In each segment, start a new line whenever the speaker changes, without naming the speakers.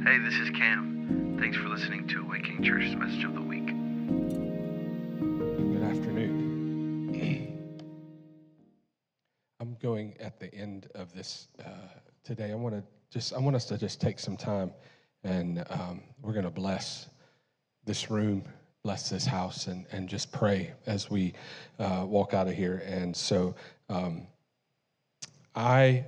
Hey, this is Cam. Thanks for listening to Awakening Church's Message of the Week.
Good afternoon. I'm going at the end of this today. I want us to just take some time, and we're going to bless this room, bless this house, and just pray as we walk out of here. And so I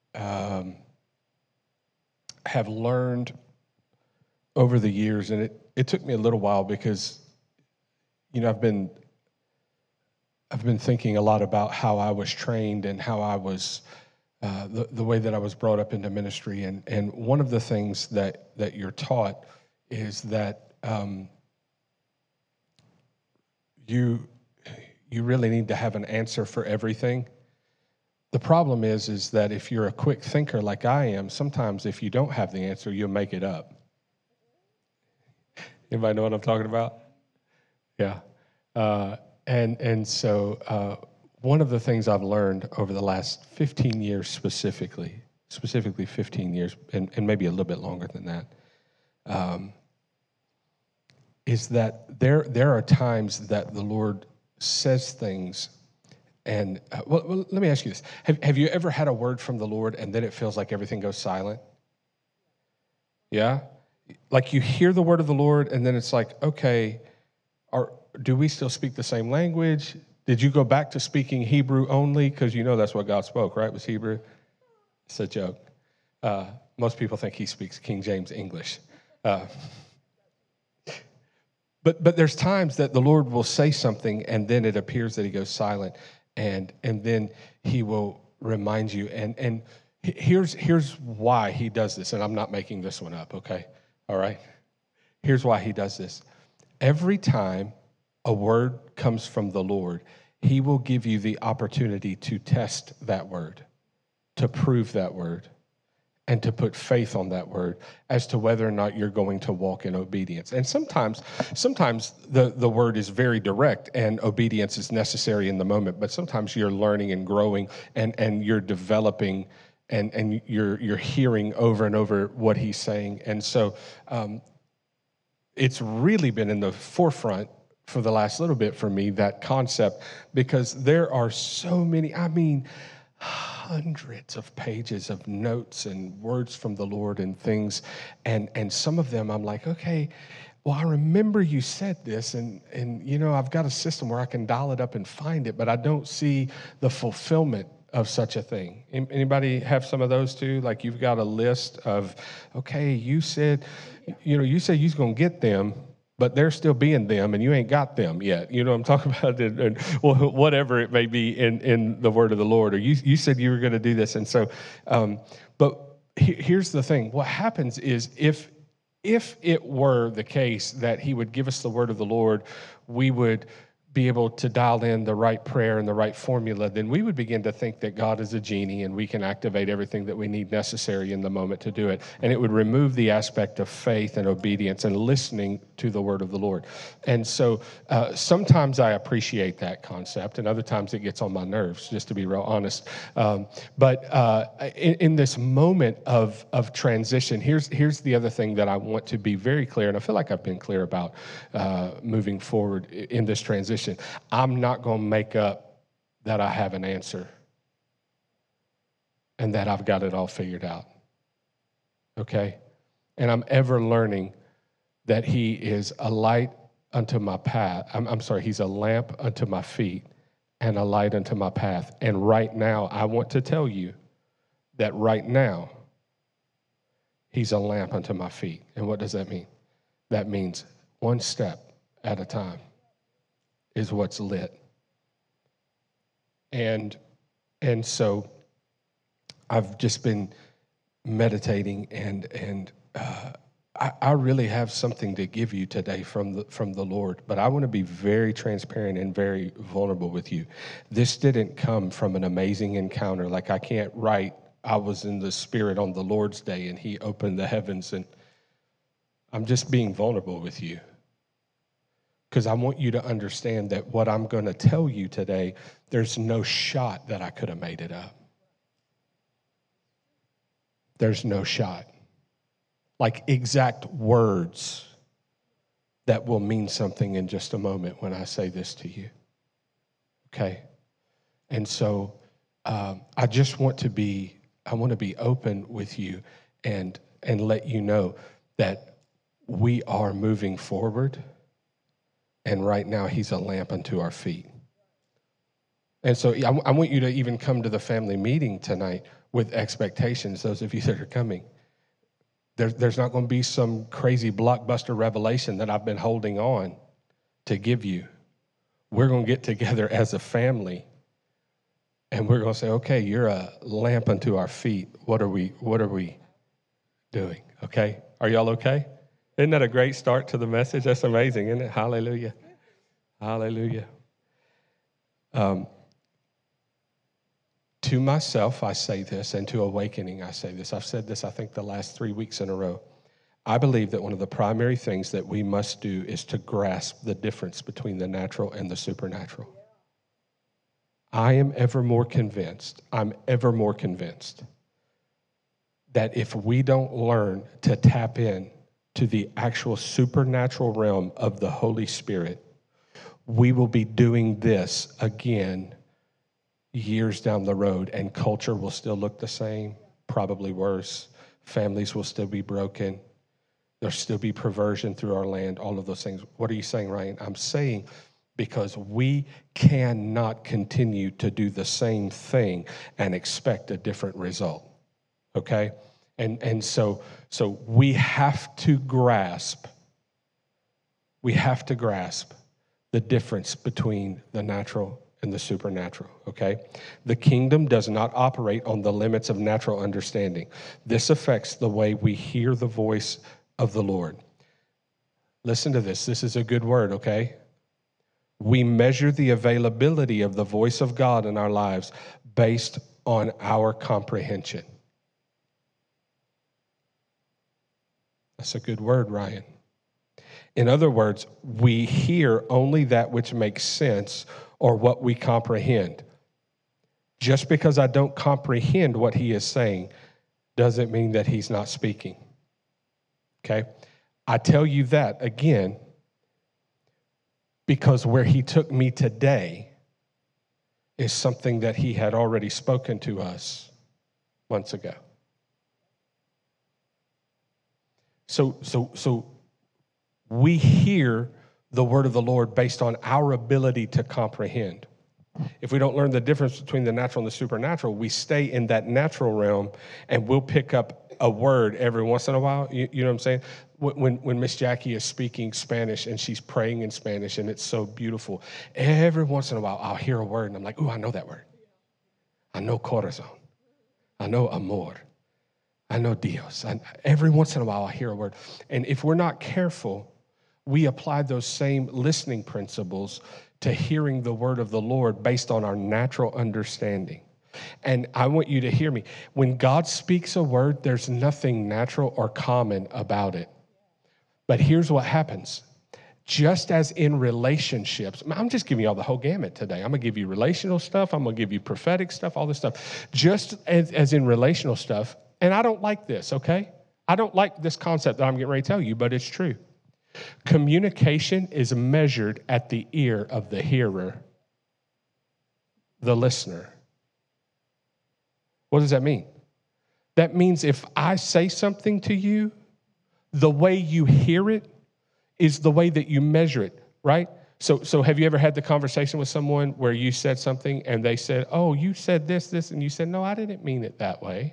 have learned over the years, and it took me a little while because, I've been thinking a lot about how I was trained and how I was, the way that I was brought up into ministry. And one of the things that you're taught is that you really need to have an answer for everything. The problem is that if you're a quick thinker like I am, sometimes if you don't have the answer, you'll make it up. Anybody know what I'm talking about? Yeah. And so one of the things I've learned over the last 15 years specifically 15 years, and maybe a little bit longer than that, is that there are times that the Lord says things. And well, let me ask you this. Have you ever had a word from the Lord and then it feels like everything goes silent? Yeah? Like you hear the word of the Lord and then it's like, okay, do we still speak the same language? Did you go back to speaking Hebrew only? Because that's what God spoke, right? It was Hebrew. It's a joke. Most people think he speaks King James English. But there's times that the Lord will say something and then it appears that he goes silent, and then he will remind you. And here's why he does this, and I'm not making this one up, okay? All right? Here's why he does this. Every time a word comes from the Lord, he will give you the opportunity to test that word, to prove that word, and to put faith on that word as to whether or not you're going to walk in obedience. And sometimes the word is very direct and obedience is necessary in the moment, but sometimes you're learning and growing and you're developing and you're hearing over and over what he's saying. And so it's really been in the forefront for the last little bit for me, that concept, because there are so many, hundreds of pages of notes and words from the Lord and things. And some of them I'm like, okay, well, I remember you said this, and I've got a system where I can dial it up and find it, but I don't see the fulfillment of such a thing. Anybody have some of those too? Like you've got a list of, okay, you said you was going to get them, but they're still being them, and you ain't got them yet. You know what I'm talking about? And whatever it may be in the word of the Lord, or you said you were going to do this. And so, but here's the thing. What happens is if it were the case that he would give us the word of the Lord, we would be able to dial in the right prayer and the right formula, then we would begin to think that God is a genie and we can activate everything that we need necessary in the moment to do it. And it would remove the aspect of faith and obedience and listening to the word of the Lord. And so sometimes I appreciate that concept, and other times it gets on my nerves, just to be real honest. But in this moment of transition, here's the other thing that I want to be very clear, and I feel like I've been clear about moving forward in this transition. I'm not going to make up that I have an answer and that I've got it all figured out. Okay? And I'm ever learning that he is a light unto my path. He's a lamp unto my feet and a light unto my path. And right now, I want to tell you that right now, he's a lamp unto my feet. And what does that mean? That means one step at a time is what's lit. And so I've just been meditating, and I really have something to give you today from the Lord, but I want to be very transparent and very vulnerable with you. This didn't come from an amazing encounter. Like I can't write, I was in the Spirit on the Lord's day and he opened the heavens, and I'm just being vulnerable with you. Because I want you to understand that what I'm going to tell you today, there's no shot that I could have made it up. There's no shot. like exact words that will mean something in just a moment when I say this to you. Okay? And so I just want to be open with you and let you know that we are moving forward, and right now he's a lamp unto our feet. And so I want you to even come to the family meeting tonight with expectations, those of you that are coming. There's not going to be some crazy blockbuster revelation that I've been holding on to give you. We're going to get together as a family, and we're going to say, okay, you're a lamp unto our feet. What are we doing? Okay? Are y'all okay? Isn't that a great start to the message? That's amazing, isn't it? Hallelujah. Hallelujah. To myself, I say this, and to Awakening, I say this. I've said this, I think, the last 3 weeks in a row. I believe that one of the primary things that we must do is to grasp the difference between the natural and the supernatural. I'm ever more convinced that if we don't learn to tap in to the actual supernatural realm of the Holy Spirit, we will be doing this again years down the road, and culture will still look the same, probably worse. Families will still be broken. There'll still be perversion through our land, all of those things. What are you saying, Ryan? I'm saying because we cannot continue to do the same thing and expect a different result, okay? And so we have to grasp the difference between the natural and the supernatural, okay? The kingdom does not operate on the limits of natural understanding. This affects the way we hear the voice of the Lord. Listen to this. This is a good word, okay? We measure the availability of the voice of God in our lives based on our comprehension. That's a good word, Ryan. In other words, we hear only that which makes sense or what we comprehend. Just because I don't comprehend what he is saying doesn't mean that he's not speaking. Okay? I tell you that again because where he took me today is something that he had already spoken to us months ago. So we hear the word of the Lord based on our ability to comprehend. If we don't learn the difference between the natural and the supernatural, we stay in that natural realm and we'll pick up a word every once in a while. You know what I'm saying? When Miss Jackie is speaking Spanish and she's praying in Spanish and it's so beautiful, every once in a while I'll hear a word and I'm like, ooh, I know that word. I know corazón. I know amor. I know Dios. Every once in a while I hear a word. And if we're not careful, we apply those same listening principles to hearing the word of the Lord based on our natural understanding. And I want you to hear me. When God speaks a word, there's nothing natural or common about it. But here's what happens. Just as in relationships, I'm just giving y'all the whole gamut today. I'm going to give you relational stuff. I'm going to give you prophetic stuff, all this stuff. Just as in relational stuff, and I don't like this, okay? I don't like this concept that I'm getting ready to tell you, but it's true. Communication is measured at the ear of the hearer, the listener. What does that mean? That means if I say something to you, the way you hear it is the way that you measure it, right? So have you ever had the conversation with someone where you said something and they said, oh, you said this, and you said, no, I didn't mean it that way.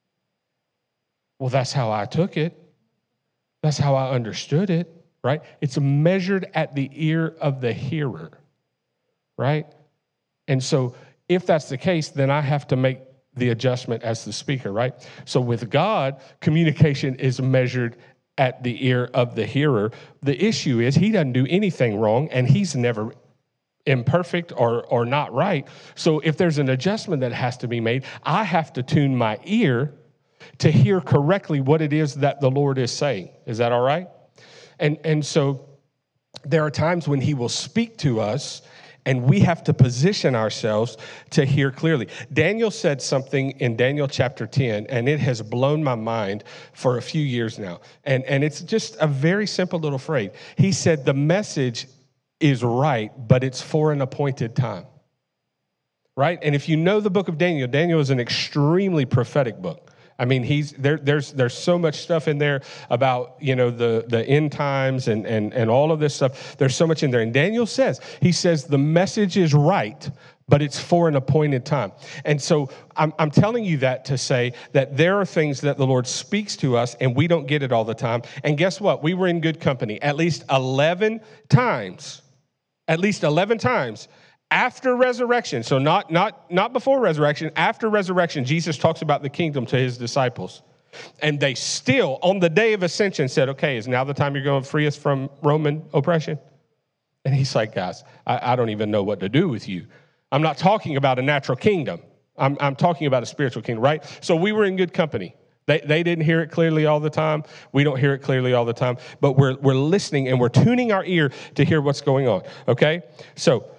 Well, that's how I took it. That's how I understood it, right? It's measured at the ear of the hearer, right? And so if that's the case, then I have to make the adjustment as the speaker, right? So with God, communication is measured at the ear of the hearer. The issue is he doesn't do anything wrong, and he's never imperfect or not right. So if there's an adjustment that has to be made, I have to tune my ear to hear correctly what it is that the Lord is saying. Is that all right? And so there are times when he will speak to us And we have to position ourselves to hear clearly. Daniel said something in Daniel chapter 10, and it has blown my mind for a few years now. And it's just a very simple little phrase. He said, the message is right, but it's for an appointed time. Right? And if you know the book of Daniel, Daniel is an extremely prophetic book. I mean, there's so much stuff in there about, the end times and all of this stuff. There's so much in there. And Daniel says, the message is right, but it's for an appointed time. And so I'm telling you that to say that there are things that the Lord speaks to us and we don't get it all the time. And guess what? We were in good company at least 11 times. At least 11 times. After resurrection, so not before resurrection, after resurrection, Jesus talks about the kingdom to his disciples. And they still, on the day of ascension, said, okay, is now the time you're going to free us from Roman oppression? And he's like, guys, I don't even know what to do with you. I'm not talking about a natural kingdom. I'm talking about a spiritual kingdom, right? So we were in good company. They didn't hear it clearly all the time. We don't hear it clearly all the time. But we're listening and we're tuning our ear to hear what's going on, okay? So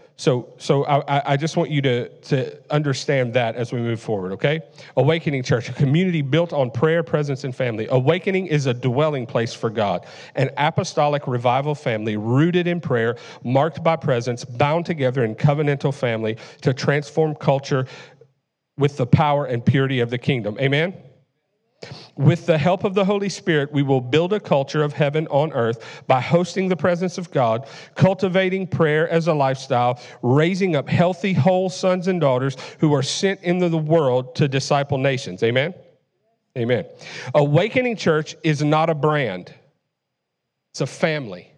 I just want you to understand that as we move forward, okay? Awakening Church, a community built on prayer, presence, and family. Awakening is a dwelling place for God, an apostolic revival family rooted in prayer, marked by presence, bound together in covenantal family to transform culture with the power and purity of the kingdom. Amen? With the help of the Holy Spirit, we will build a culture of heaven on earth by hosting the presence of God, cultivating prayer as a lifestyle, raising up healthy, whole sons and daughters who are sent into the world to disciple nations. Amen? Amen. Awakening Church is not a brand. It's a family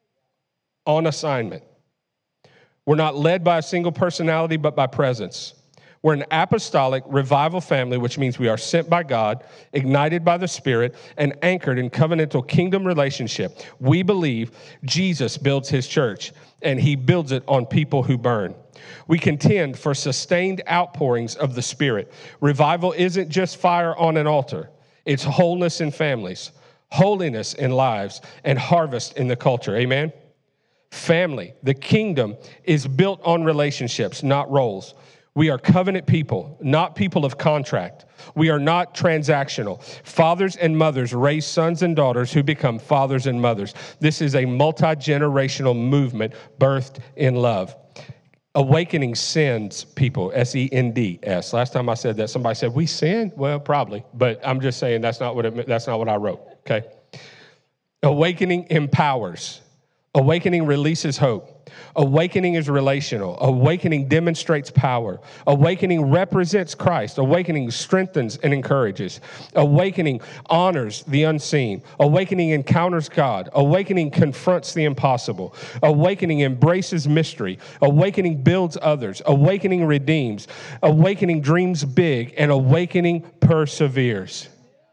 on assignment. We're not led by a single personality, but by presence. We're an apostolic revival family, which means we are sent by God, ignited by the Spirit, and anchored in covenantal kingdom relationship. We believe Jesus builds his church, and he builds it on people who burn. We contend for sustained outpourings of the Spirit. Revival isn't just fire on an altar. It's wholeness in families, holiness in lives, and harvest in the culture. Amen? Family, the kingdom is built on relationships, not roles. We are covenant people, not people of contract. We are not transactional. Fathers and mothers raise sons and daughters who become fathers and mothers. This is a multi-generational movement birthed in love. Awakening sends people, S-E-N-D-S. Last time I said that, somebody said, we sin? Well, probably, but I'm just saying that's not what I wrote, okay? Awakening empowers. Awakening releases hope. Awakening is relational. Awakening demonstrates power. Awakening represents Christ. Awakening strengthens and encourages. Awakening honors the unseen. Awakening encounters God. Awakening confronts the impossible. Awakening embraces mystery. Awakening builds others. Awakening redeems. Awakening dreams big. And awakening perseveres.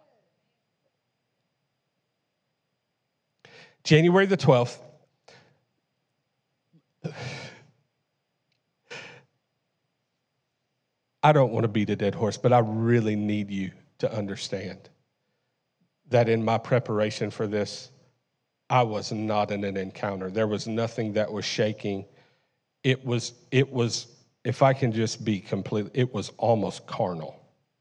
January the 12th. I don't want to beat a dead horse, but I really need you to understand that in my preparation for this, I was not in an encounter. There was nothing that was shaking. It was, if I can just be complete, it was almost carnal.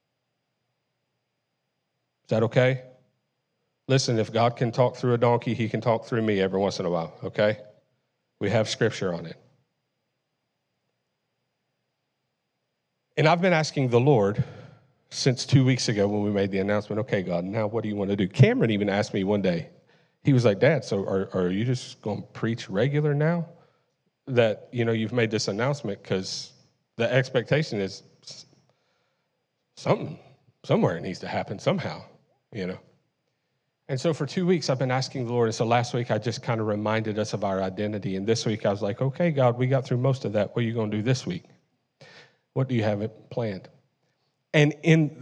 Is that okay? Listen, if God can talk through a donkey, he can talk through me every once in a while, okay? We have scripture on it. And I've been asking the Lord since 2 weeks ago when we made the announcement, okay, God, now what do you want to do? Cameron even asked me one day, he was like, Dad, so are you just going to preach regular now that, you've made this announcement? Because the expectation is somewhere it needs to happen somehow, And so for 2 weeks, I've been asking the Lord. And so last week, I just kind of reminded us of our identity. And this week, I was like, okay, God, we got through most of that. What are you going to do this week? What do you have planned? And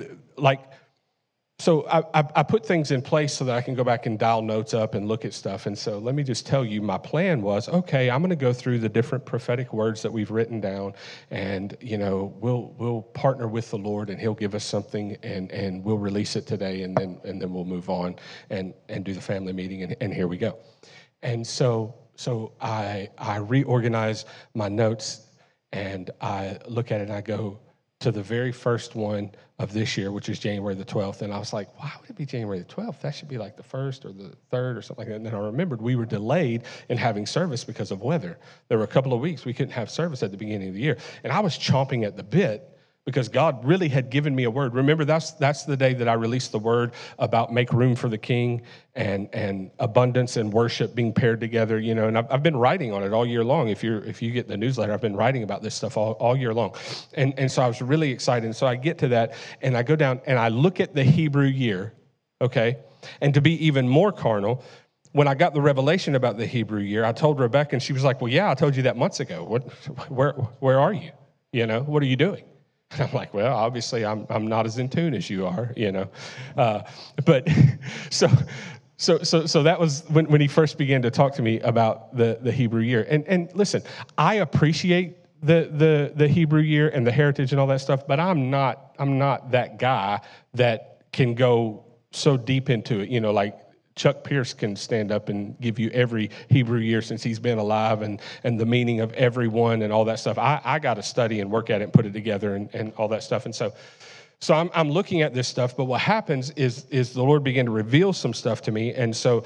so I put things in place so that I can go back and dial notes up and look at stuff. And so let me just tell you, my plan was, okay, I'm going to go through the different prophetic words that we've written down, and we'll partner with the Lord, and He'll give us something, and we'll release it today, and then we'll move on and do the family meeting, and here we go. And so so I reorganize my notes, and I look at it and I go to the very first one of this year, which is January the 12th. And I was like, why would it be January the 12th? That should be like the 1st or the 3rd or something like that. And then I remembered we were delayed in having service because of weather. There were a couple of weeks we couldn't have service at the beginning of the year. And I was chomping at the bit because God really had given me a word. Remember, that's the day that I released the word about make room for the King and abundance and worship being paired together, you know. And I've been writing on it all year long. If you get the newsletter, I've been writing about this stuff all year long. And so I was really excited. And so I get to that, and I go down, and I look at the Hebrew year, okay? And to be even more carnal, when I got the revelation about the Hebrew year, I told Rebecca, and she was like, well, yeah, I told you that months ago. Where are you? You know, what are you doing? And I'm like, well, obviously I'm not as in tune as you are, you know. But so that was when he first began to talk to me about the Hebrew year. And listen, I appreciate the Hebrew year and the heritage and all that stuff, but I'm not that guy that can go so deep into it, you know, like Chuck Pierce can stand up and give you every Hebrew year since he's been alive and the meaning of every one and all that stuff. I got to study and work at it and put it together and all that stuff. And so I'm looking at this stuff, but what happens is the Lord began to reveal some stuff to me. And so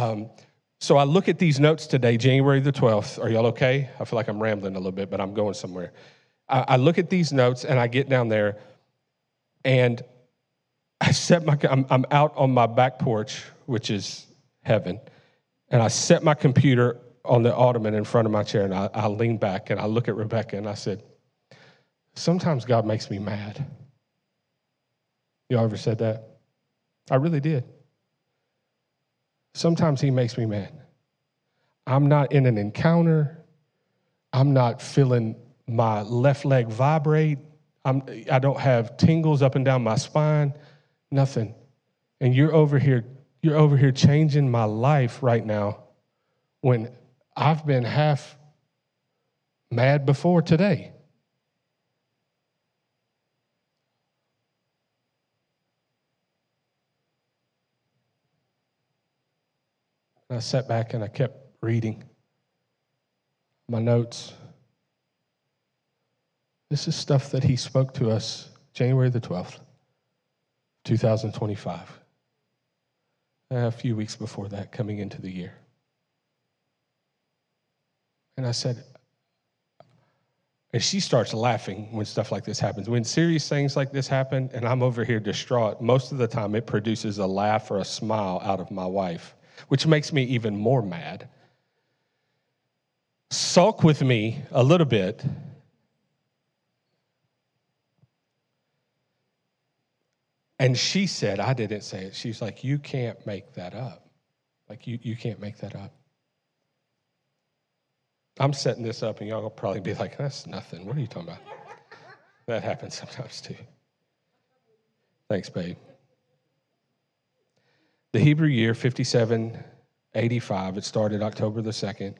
I look at these notes today, January the 12th. Are y'all okay? I feel like I'm rambling a little bit, but I'm going somewhere. I look at these notes and I get down there and I'm out on my back porch, which is heaven, and I set my computer on the ottoman in front of my chair, and I lean back, and I look at Rebecca, and I said, sometimes God makes me mad. Y'all ever said that? I really did. Sometimes he makes me mad. I'm not in an encounter. I'm not feeling my left leg vibrate. I don't have tingles up and down my spine. Nothing. And you're over here changing my life right now when I've been half mad before today. And I sat back and I kept reading my notes. This is stuff that he spoke to us January the 12th. 2025, a few weeks before that, coming into the year. And I said, and she starts laughing when stuff like this happens. When serious things like this happen, and I'm over here distraught, most of the time it produces a laugh or a smile out of my wife, which makes me even more mad. Sulk with me a little bit. And she said, I didn't say it. She's like, you can't make that up. Like, you can't make that up. I'm setting this up, and y'all will probably be like, that's nothing. What are you talking about? That happens sometimes, too. Thanks, babe. The Hebrew year, 5785, it started October the 2nd,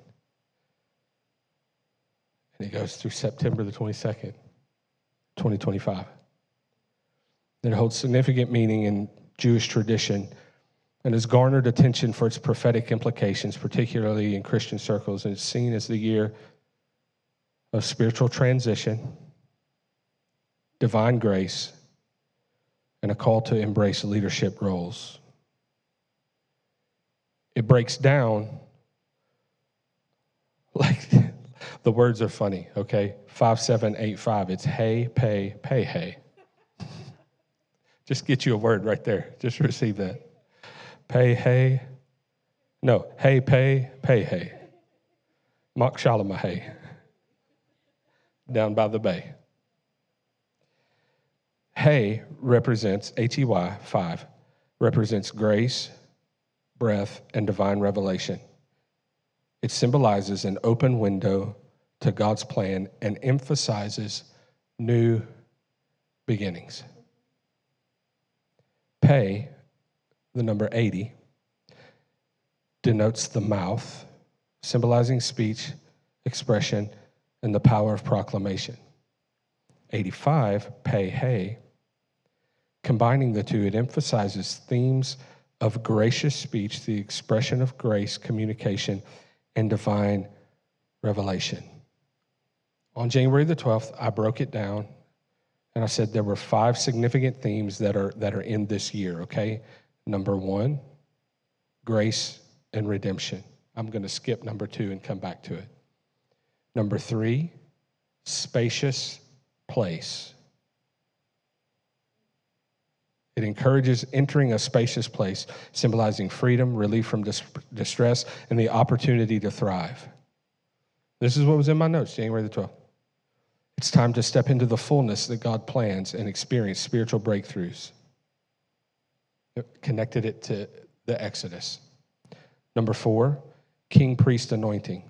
and it goes through September the 22nd, 2025. It holds significant meaning in Jewish tradition and has garnered attention for its prophetic implications, particularly in Christian circles, and it's seen as the year of spiritual transition, divine grace, and a call to embrace leadership roles. It breaks down like the words are funny, okay? 5785, it's hey, pay, hey. Just get you a word right there. Just receive that. Pay, hey. No, hey, pay, hey. Mak Shalamahay. Down by the bay. Hey represents, H-E-Y, 5, represents grace, breath, and divine revelation. It symbolizes an open window to God's plan and emphasizes new beginnings. Pay, the number 80, denotes the mouth, symbolizing speech, expression, and the power of proclamation. 85, pay, hey, combining the two, it emphasizes themes of gracious speech, the expression of grace, communication, and divine revelation. On January the 12th, I broke it down, and I said there were 5 significant themes that are in this year, okay? Number 1, grace and redemption. I'm going to skip number 2 and come back to it. Number 3, spacious place. It encourages entering a spacious place, symbolizing freedom, relief from distress, and the opportunity to thrive. This is what was in my notes, January the 12th. It's time to step into the fullness that God plans and experience spiritual breakthroughs. It connected it to the Exodus. Number 4, king priest anointing.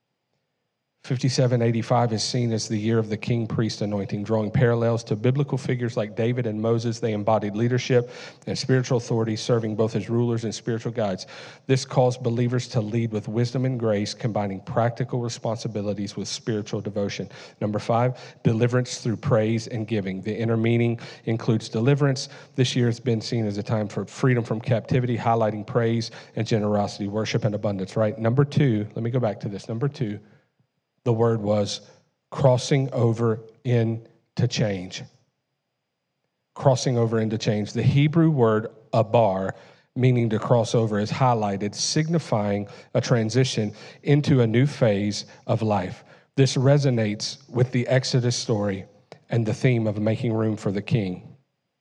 5785 is seen as the year of the king priest anointing, drawing parallels to biblical figures like David and Moses. They embodied leadership and spiritual authority, serving both as rulers and spiritual guides. This calls believers to lead with wisdom and grace, combining practical responsibilities with spiritual devotion. Number 5, deliverance through praise and giving. The inner meaning includes deliverance. This year has been seen as a time for freedom from captivity, highlighting praise and generosity, worship and abundance, right? Number 2, let me go back to this. Number 2, the word was crossing over into change. Crossing over into change. The Hebrew word abar, meaning to cross over, is highlighted, signifying a transition into a new phase of life. This resonates with the Exodus story and the theme of making room for the king.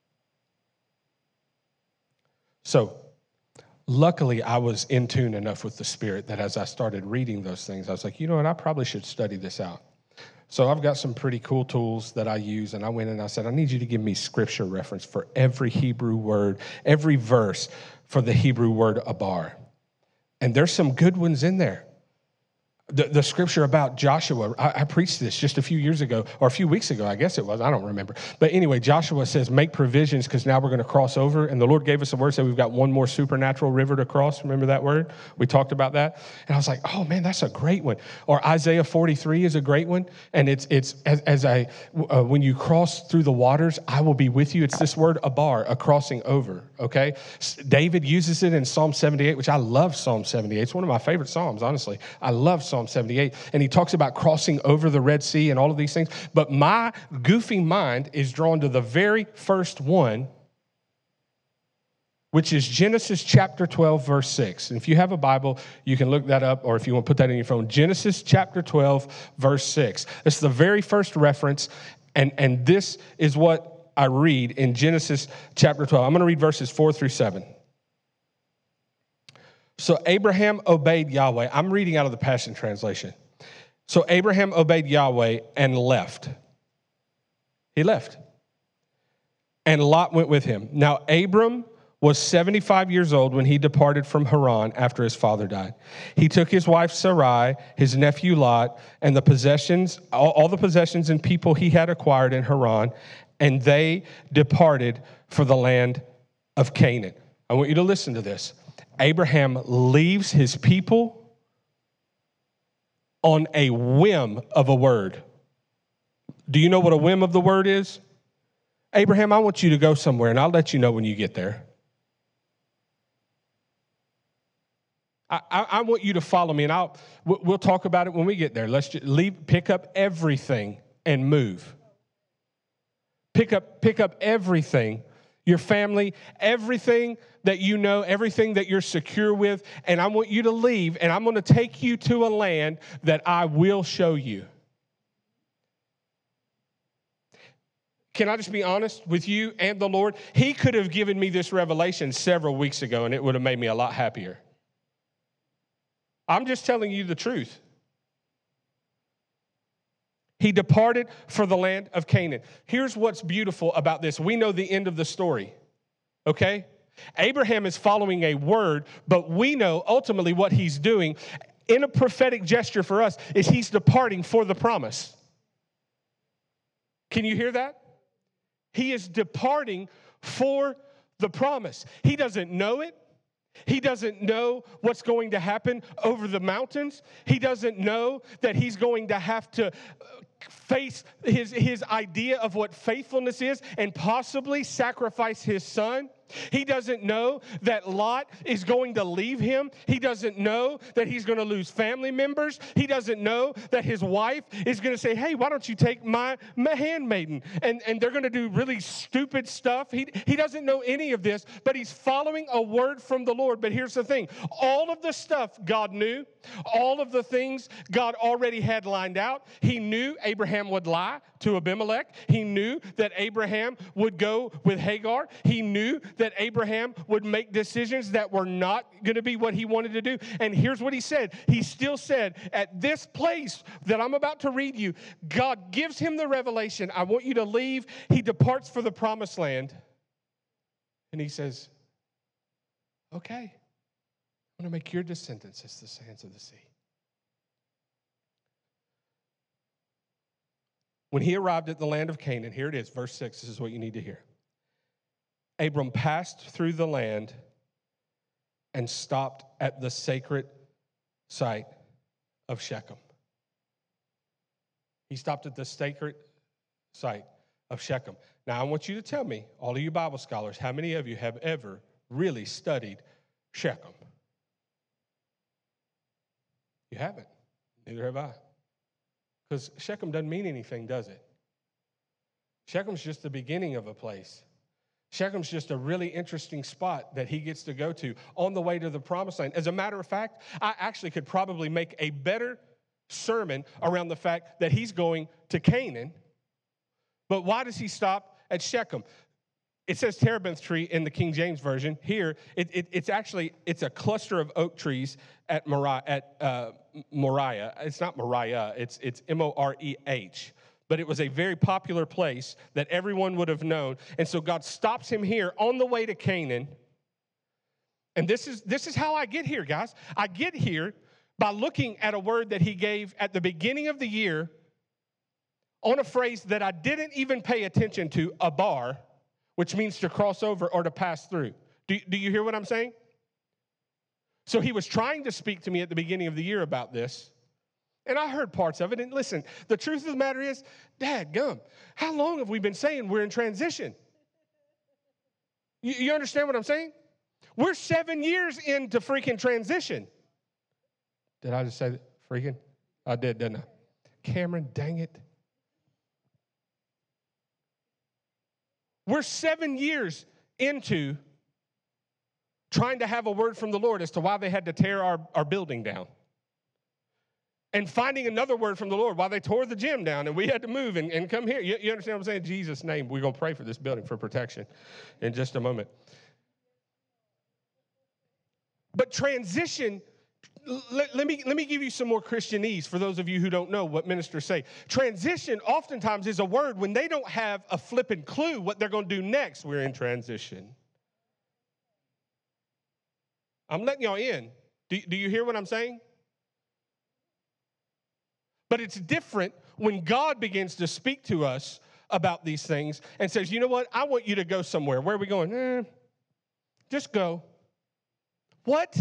So, luckily, I was in tune enough with the Spirit that as I started reading those things, I was like, you know what, I probably should study this out. So I've got some pretty cool tools that I use, and I went and I said, I need you to give me scripture reference for every Hebrew word, every verse for the Hebrew word abar. And there's some good ones in there. The scripture about Joshua, I preached this just a few years ago, or a few weeks ago, I guess it was. I don't remember. But anyway, Joshua says, make provisions because now we're going to cross over. And the Lord gave us a word, said we've got one more supernatural river to cross. Remember that word? We talked about that. And I was like, oh, man, that's a great one. Or Isaiah 43 is a great one. And it's when you cross through the waters, I will be with you. It's this word abar, a crossing over, okay? David uses it in Psalm 78, which I love Psalm 78. It's one of my favorite Psalms, honestly. I love Psalm 78, and he talks about crossing over the Red Sea and all of these things. But my goofy mind is drawn to the very first one, which is Genesis chapter 12, verse 6. And if you have a Bible, you can look that up, or if you want to put that in your phone, Genesis chapter 12, verse 6. It's the very first reference, and this is what I read in Genesis chapter 12. I'm going to read verses 4 through 7. So Abraham obeyed Yahweh. I'm reading out of the Passion Translation. So Abraham obeyed Yahweh and left. He left. And Lot went with him. Now Abram was 75 years old when he departed from Haran after his father died. He took his wife Sarai, his nephew Lot, and the possessions, all the possessions and people he had acquired in Haran, and they departed for the land of Canaan. I want you to listen to this. Abraham leaves his people on a whim of a word. Do you know what a whim of the word is? Abraham, I want you to go somewhere, and I'll let you know when you get there. I want you to follow me, and we'll talk about it when we get there. Let's just pick up everything and move. Pick up everything. Your family, everything that you know, everything that you're secure with, and I want you to leave, and I'm going to take you to a land that I will show you. Can I just be honest with you and the Lord? He could have given me this revelation several weeks ago, and it would have made me a lot happier. I'm just telling you the truth. He departed for the land of Canaan. Here's what's beautiful about this. We know the end of the story, okay? Abraham is following a word, but we know ultimately what he's doing in a prophetic gesture for us is he's departing for the promise. Can you hear that? He is departing for the promise. He doesn't know it. He doesn't know what's going to happen over the mountains. He doesn't know that he's going to have to face his idea of what faithfulness is and possibly sacrifice his son. He doesn't know that Lot is going to leave him. He doesn't know that he's going to lose family members. He doesn't know that his wife is going to say, hey, why don't you take my handmaiden? And they're going to do really stupid stuff. He doesn't know any of this, but he's following a word from the Lord. But here's the thing. All of the stuff God knew, all of the things God already had lined out. He knew Abraham would lie to Abimelech. He knew that Abraham would go with Hagar. He knew that Abraham would make decisions that were not going to be what he wanted to do. And here's what he said. He still said, at this place that I'm about to read you, God gives him the revelation. I want you to leave. He departs for the promised land. And he says, okay, I'm going to make your descendants as the sands of the sea. When he arrived at the land of Canaan, here it is, verse 6, this is what you need to hear. Abram passed through the land and stopped at the sacred site of Shechem. He stopped at the sacred site of Shechem. Now, I want you to tell me, all of you Bible scholars, how many of you have ever really studied Shechem? You haven't. Neither have I. Because Shechem doesn't mean anything, does it? Shechem's just the beginning of a place. Shechem's just a really interesting spot that he gets to go to on the way to the promised land. As a matter of fact, I actually could probably make a better sermon around the fact that he's going to Canaan. But why does he stop at Shechem? It says terebinth tree in the King James Version. Here, it's a cluster of oak trees at Moriah. It's not Moriah. It's Moreh. But it was a very popular place that everyone would have known. And so God stops him here on the way to Canaan. And this is how I get here, guys. I get here by looking at a word that he gave at the beginning of the year on a phrase that I didn't even pay attention to, abar, which means to cross over or to pass through. Do you hear what I'm saying? So he was trying to speak to me at the beginning of the year about this. And I heard parts of it. And listen, the truth of the matter is, dadgum, how long have we been saying we're in transition? You understand what I'm saying? We're 7 years into freaking transition. Did I just say that? Freaking? I did, didn't I? Cameron, dang it. We're 7 years into trying to have a word from the Lord as to why they had to tear our building down. And finding another word from the Lord why they tore the gym down and we had to move and come here. You understand what I'm saying? In Jesus' name, we're going to pray for this building for protection in just a moment. But transition, let me give you some more Christianese for those of you who don't know what ministers say. Transition oftentimes is a word when they don't have a flipping clue what they're going to do next. We're in transition. I'm letting y'all in. Do you hear what I'm saying? But it's different when God begins to speak to us about these things and says, you know what? I want you to go somewhere. Where are we going? Just go. What?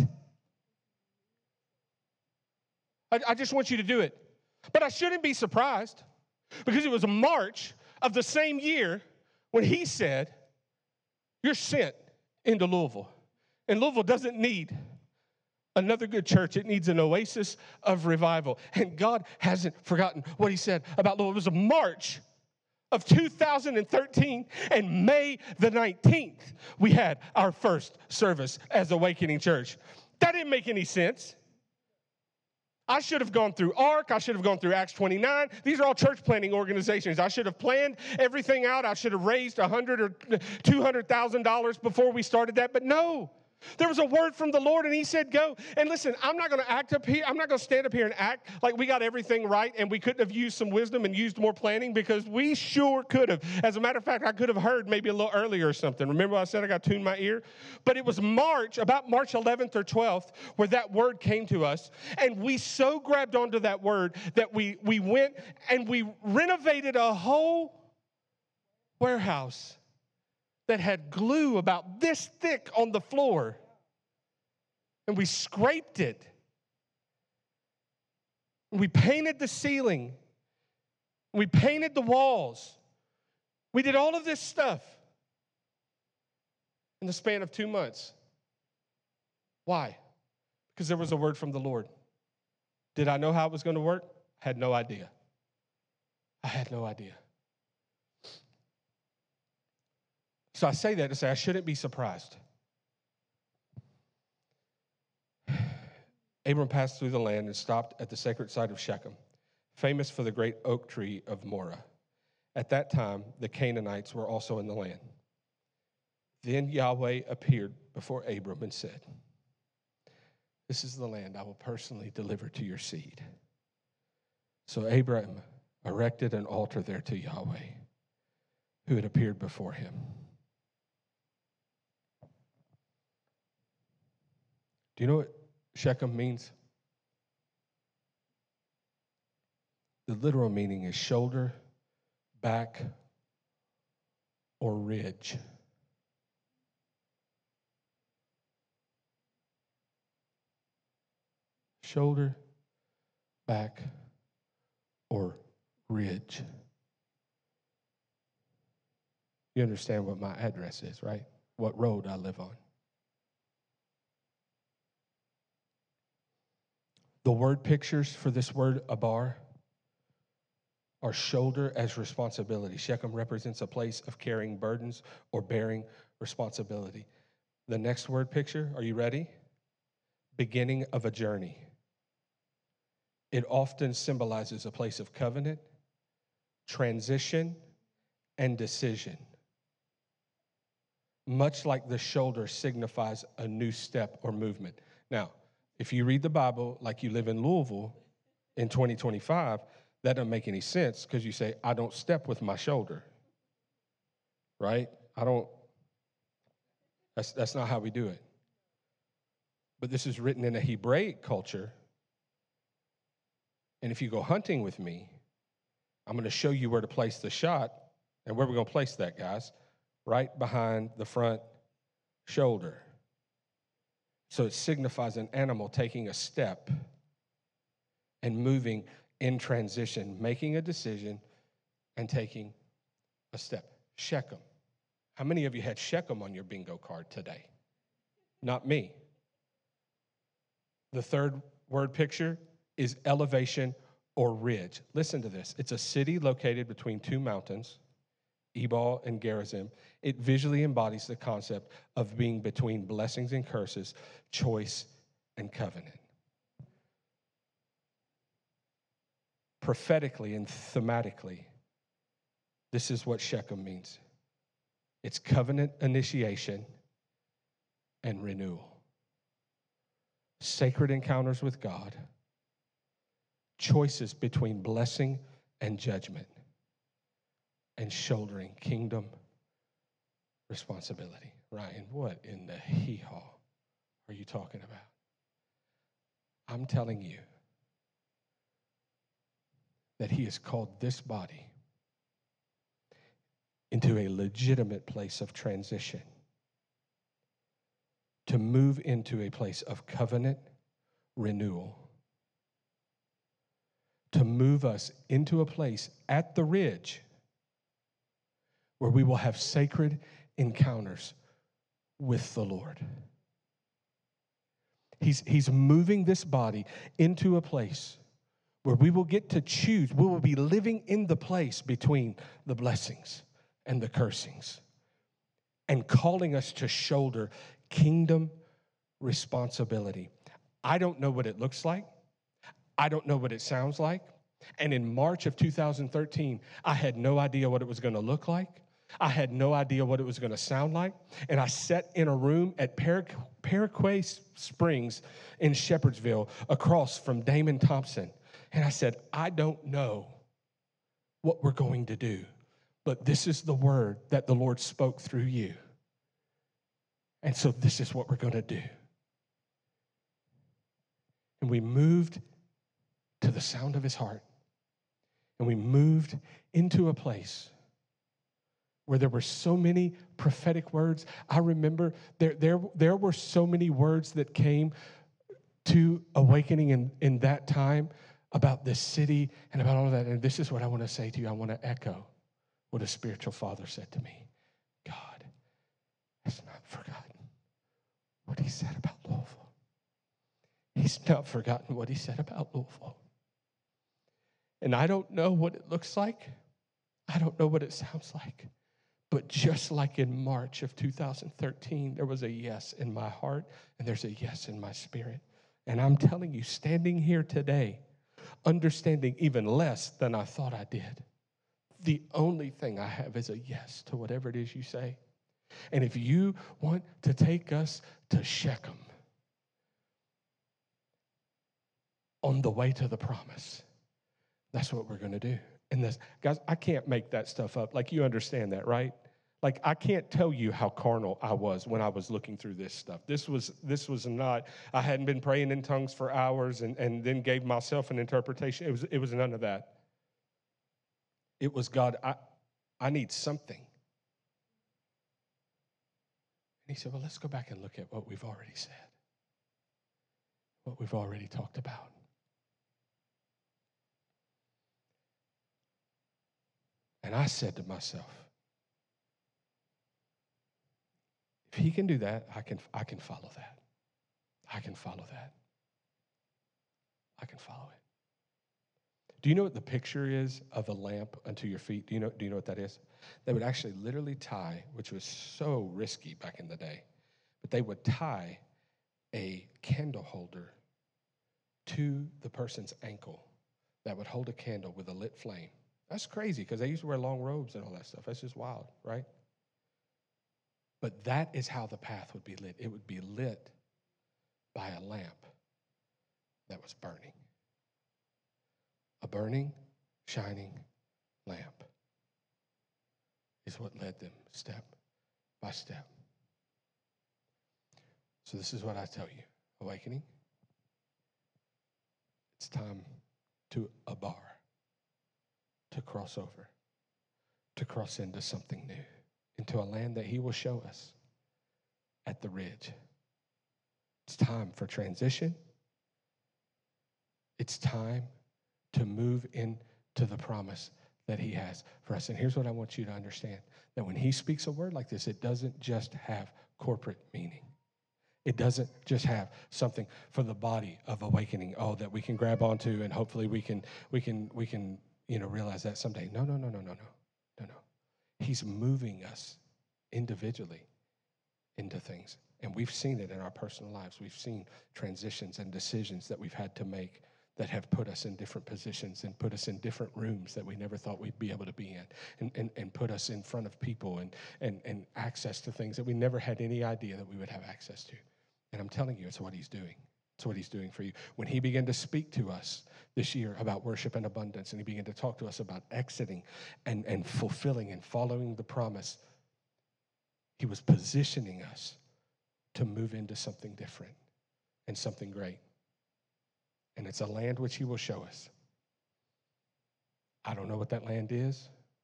I just want you to do it. But I shouldn't be surprised because it was March of the same year when he said, you're sent into Louisville. And Louisville doesn't need another good church. It needs an oasis of revival. And God hasn't forgotten what he said about Louisville. It was a March of 2013, and May the 19th, we had our first service as Awakening Church. That didn't make any sense. I should have gone through ARC. I should have gone through Acts 29. These are all church planting organizations. I should have planned everything out. I should have raised $100,000 or $200,000 before we started that, but no. There was a word from the Lord, and he said, go. And listen, I'm not going to act up here. I'm not going to stand up here and act like we got everything right and we couldn't have used some wisdom and used more planning because we sure could have. As a matter of fact, I could have heard maybe a little earlier or something. Remember I said I got to tune my ear? But it was about March 11th or 12th, where that word came to us. And we so grabbed onto that word that we went and we renovated a whole warehouse that had glue about this thick on the floor. And we scraped it. We painted the ceiling. We painted the walls. We did all of this stuff in the span of 2 months. Why? Because there was a word from the Lord. Did I know how it was going to work? I had no idea. I had no idea. So I say that to say I shouldn't be surprised. Abram passed through the land and stopped at the sacred site of Shechem, famous for the great oak tree of Moreh. At that time, the Canaanites were also in the land. Then Yahweh appeared before Abram and said, "This is the land I will personally deliver to your seed." So Abram erected an altar there to Yahweh, who had appeared before him. Do you know what Shechem means? The literal meaning is shoulder, back, or ridge. Shoulder, back, or ridge. You understand what my address is, right? What road I live on. The word pictures for this word abar are shoulder as responsibility. Shechem represents a place of carrying burdens or bearing responsibility. The next word picture, are you ready? Beginning of a journey. It often symbolizes a place of covenant, transition, and decision. Much like the shoulder signifies a new step or movement. Now, if you read the Bible like you live in Louisville in 2025, that doesn't make any sense because you say, I don't step with my shoulder, right? That's not how we do it. But this is written in a Hebraic culture. And if you go hunting with me, I'm going to show you where to place the shot. And where we're going to place that, guys? Right behind the front shoulder. So it signifies an animal taking a step and moving in transition, making a decision and taking a step. Shechem. How many of you had Shechem on your bingo card today? Not me. The third word picture is elevation or ridge. Listen to this. It's a city located between two mountains, Ebal and Gerizim. It visually embodies the concept of being between blessings and curses, choice and covenant. Prophetically and thematically, this is what Shechem means. It's covenant initiation and renewal. Sacred encounters with God, choices between blessing and judgment, and shouldering kingdom responsibility. Ryan, what in the hee-haw are you talking about? I'm telling you that he has called this body into a legitimate place of transition, to move into a place of covenant renewal, to move us into a place at the ridge where we will have sacred encounters with the Lord. He's moving this body into a place where we will get to choose. We will be living in the place between the blessings and the cursings, and calling us to shoulder kingdom responsibility. I don't know what it looks like. I don't know what it sounds like. And in March of 2013, I had no idea what it was going to look like. I had no idea what it was going to sound like. And I sat in a room at Paraquay Springs in Shepherdsville across from Damon Thompson. And I said, I don't know what we're going to do, but this is the word that the Lord spoke through you. And so this is what we're going to do. And we moved to the sound of his heart. And we moved into a place where there were so many prophetic words. I remember there were so many words that came to Awakening in that time about this city and about all of that. And this is what I want to say to you. I want to echo what a spiritual father said to me. God has not forgotten what he said about Louisville. He's not forgotten what he said about Louisville. And I don't know what it looks like. I don't know what it sounds like. But just like in March of 2013, there was a yes in my heart and there's a yes in my spirit. And I'm telling you, standing here today, understanding even less than I thought I did, the only thing I have is a yes to whatever it is you say. And if you want to take us to Shechem on the way to the promise, that's what we're going to do. And this, guys, I can't make that stuff up. Like, you understand that, right? Like, I can't tell you how carnal I was when I was looking through this stuff. This was not, I hadn't been praying in tongues for hours and then gave myself an interpretation. It was none of that. It was, God, I need something. And he said, well, let's go back and look at what we've already said, what we've already talked about. And I said to myself, if he can do that, I can follow that. I can follow that. I can follow it. Do you know what the picture is of a lamp unto your feet? Do you know what that is? They would actually literally tie, which was so risky back in the day, but they would tie a candle holder to the person's ankle that would hold a candle with a lit flame. That's crazy because they used to wear long robes and all that stuff. That's just wild, right? But that is how the path would be lit. It would be lit by a lamp that was burning. A burning, shining lamp is what led them step by step. So this is what I tell you. Awakening. It's time to abar, to cross over, to cross into something new, into a land that he will show us at the ridge. It's time for transition. It's time to move into the promise that he has for us. And here's what I want you to understand, that when he speaks a word like this, it doesn't just have corporate meaning. It doesn't just have something for the body of awakening, that we can grab onto and hopefully we can realize that someday. No. He's moving us individually into things. And we've seen it in our personal lives. We've seen transitions and decisions that we've had to make that have put us in different positions and put us in different rooms that we never thought we'd be able to be in, and put us in front of people and access to things that we never had any idea that we would have access to. And I'm telling you, it's what he's doing. It's what he's doing for you. When he began to speak to us this year about worship and abundance, and he began to talk to us about exiting and fulfilling and following the promise, he was positioning us to move into something different and something great. And it's a land which he will show us. I don't know what that land is.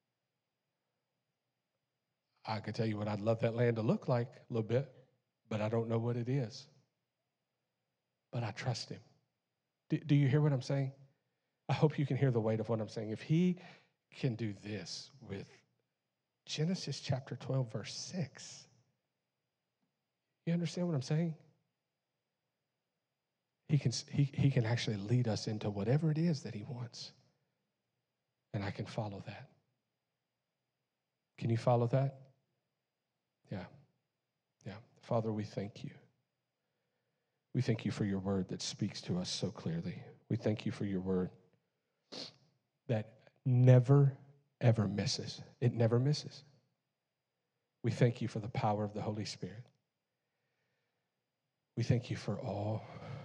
I could tell you what I'd love that land to look like a little bit, but I don't know what it is. But I trust him. Do you hear what I'm saying? I hope you can hear the weight of what I'm saying. If he can do this with Genesis chapter 12, verse 6, you understand what I'm saying? He can actually lead us into whatever it is that he wants. And I can follow that. Can you follow that? Yeah. Father, we thank you. We thank you for your word that speaks to us so clearly. We thank you for your word that never, ever misses. It never misses. We thank you for the power of the Holy Spirit. We thank you for all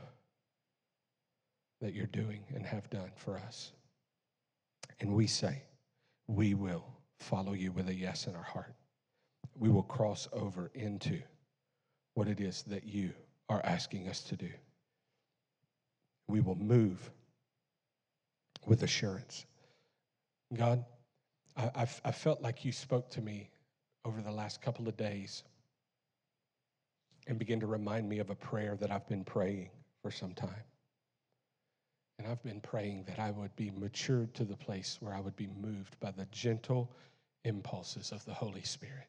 that you're doing and have done for us. And we say, we will follow you with a yes in our heart. We will cross over into what it is that you are asking us to do. We will move with assurance. God, I felt like you spoke to me over the last couple of days and began to remind me of a prayer that I've been praying for some time. And I've been praying that I would be matured to the place where I would be moved by the gentle impulses of the Holy Spirit.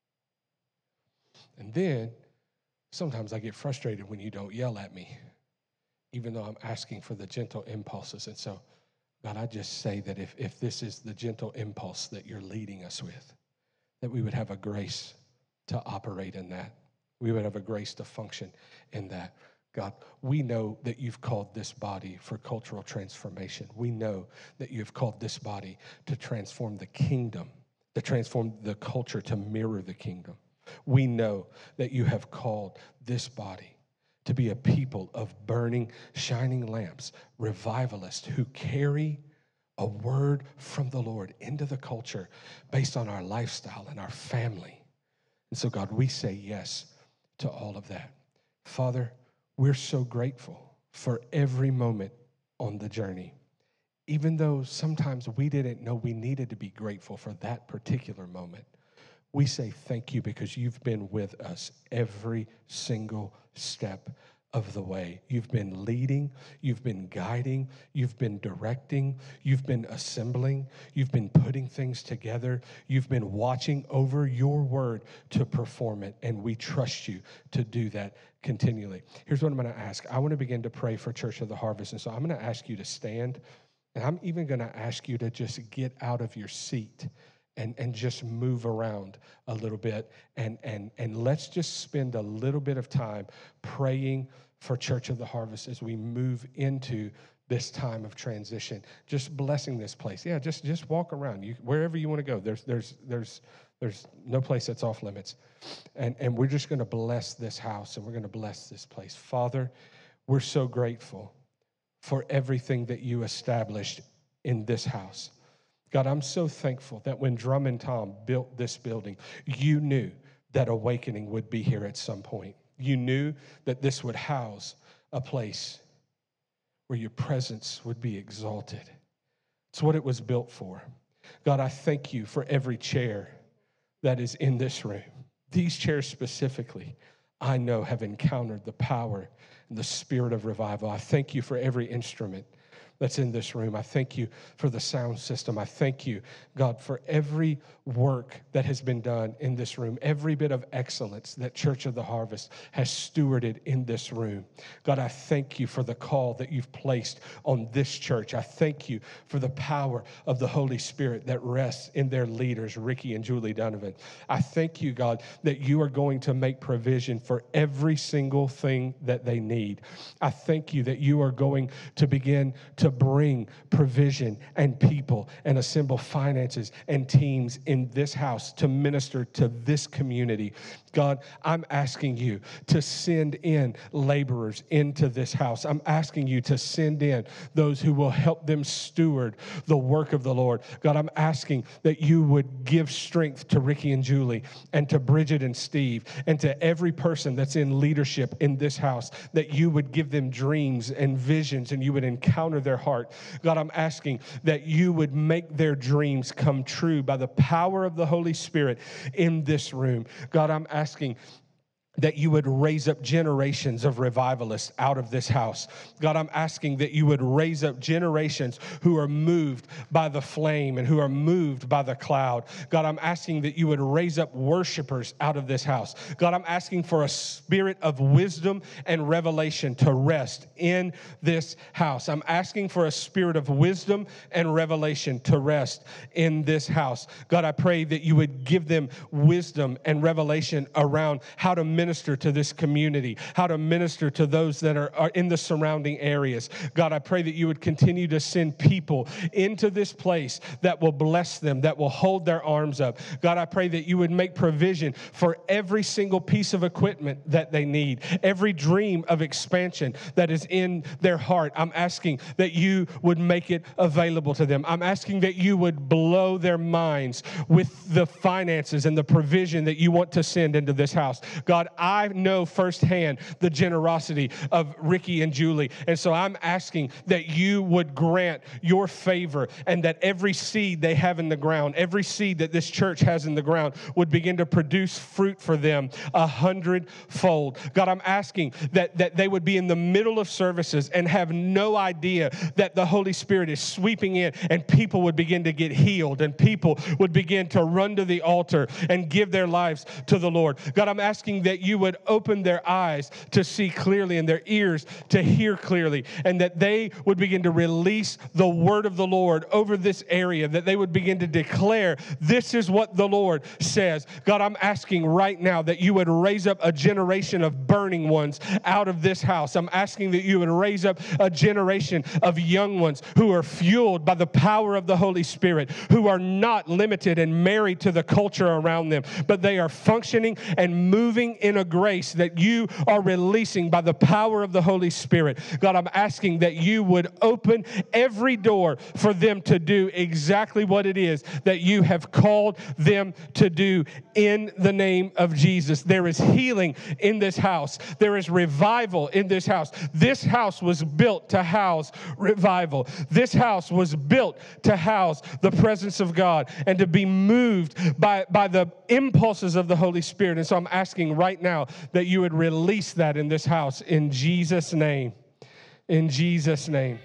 And then sometimes I get frustrated when you don't yell at me, even though I'm asking for the gentle impulses. And so, God, I just say that if this is the gentle impulse that you're leading us with, that we would have a grace to operate in that. We would have a grace to function in that. God, we know that you've called this body for cultural transformation. We know that you've called this body to transform the kingdom, to transform the culture to mirror the kingdom. We know that you have called this body to be a people of burning, shining lamps, revivalists who carry a word from the Lord into the culture based on our lifestyle and our family. And so, God, we say yes to all of that. Father, we're so grateful for every moment on the journey. Even though sometimes we didn't know we needed to be grateful for that particular moment, we say thank you because you've been with us every single step of the way. You've been leading, you've been guiding, you've been directing, you've been assembling, you've been putting things together, you've been watching over your word to perform it, and we trust you to do that continually. Here's what I'm going to ask. I want to begin to pray for Church of the Harvest, and so I'm going to ask you to stand, and I'm even going to ask you to just get out of your seat and just move around a little bit, and let's just spend a little bit of time praying for Church of the Harvest as we move into this time of transition, just blessing this place. Yeah, just walk around. Wherever you want to go, there's no place that's off limits. And we're just going to bless this house, and we're going to bless this place. Father, we're so grateful for everything that you established in this house. God, I'm so thankful that when Drum and Tom built this building, you knew that Awakening would be here at some point. You knew that this would house a place where your presence would be exalted. It's what it was built for. God, I thank you for every chair that is in this room. These chairs specifically, I know, have encountered the power and the spirit of revival. I thank you for every instrument that's in this room. I thank you for the sound system. I thank you, God, for every work that has been done in this room, every bit of excellence that Church of the Harvest has stewarded in this room. God, I thank you for the call that you've placed on this church. I thank you for the power of the Holy Spirit that rests in their leaders, Ricky and Julie Donovan. I thank you, God, that you are going to make provision for every single thing that they need. I thank you that you are going to begin to bring provision and people and assemble finances and teams in this house to minister to this community. God, I'm asking you to send in laborers into this house. I'm asking you to send in those who will help them steward the work of the Lord. God, I'm asking that you would give strength to Ricky and Julie and to Bridget and Steve and to every person that's in leadership in this house, that you would give them dreams and visions and you would encounter their heart. God, I'm asking that you would make their dreams come true by the power of the Holy Spirit in this room. God, I'm asking that you would raise up generations of revivalists out of this house. God, I'm asking that you would raise up generations who are moved by the flame and who are moved by the cloud. God, I'm asking that you would raise up worshipers out of this house. God, I'm asking for a spirit of wisdom and revelation to rest in this house. I'm asking for a spirit of wisdom and revelation to rest in this house. God, I pray that you would give them wisdom and revelation around how to minister to this community, how to minister to those that are in the surrounding areas. God, I pray that you would continue to send people into this place that will bless them, that will hold their arms up. God, I pray that you would make provision for every single piece of equipment that they need, every dream of expansion that is in their heart. I'm asking that you would make it available to them. I'm asking that you would blow their minds with the finances and the provision that you want to send into this house. God, I know firsthand the generosity of Ricky and Julie. And so I'm asking that you would grant your favor and that every seed they have in the ground, every seed that this church has in the ground would begin to produce fruit for them 100-fold. God, I'm asking that they would be in the middle of services and have no idea that the Holy Spirit is sweeping in and people would begin to get healed and people would begin to run to the altar and give their lives to the Lord. God, I'm asking that you would open their eyes to see clearly and their ears to hear clearly, and that they would begin to release the word of the Lord over this area, that they would begin to declare, this is what the Lord says. God, I'm asking right now that you would raise up a generation of burning ones out of this house. I'm asking that you would raise up a generation of young ones who are fueled by the power of the Holy Spirit, who are not limited and married to the culture around them, but they are functioning and moving in a grace that you are releasing by the power of the Holy Spirit. God, I'm asking that you would open every door for them to do exactly what it is that you have called them to do in the name of Jesus. There is healing in this house. There is revival in this house. This house was built to house revival. This house was built to house the presence of God and to be moved by the impulses of the Holy Spirit. And so I'm asking right now that you would release that in this house in Jesus' name. In Jesus' name.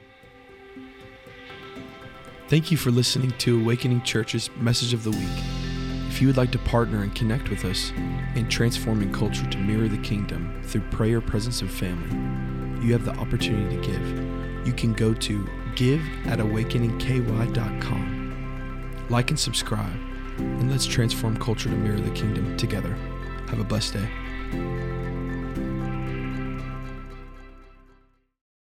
Thank you for listening to Awakening Church's Message of the Week. If you would like to partner and connect with us in transforming culture to mirror the kingdom through prayer, presence, and family, you have the opportunity to give. You can go to give@awakeningky.com. Like and subscribe, and let's transform culture to mirror the kingdom together. Have a blessed day.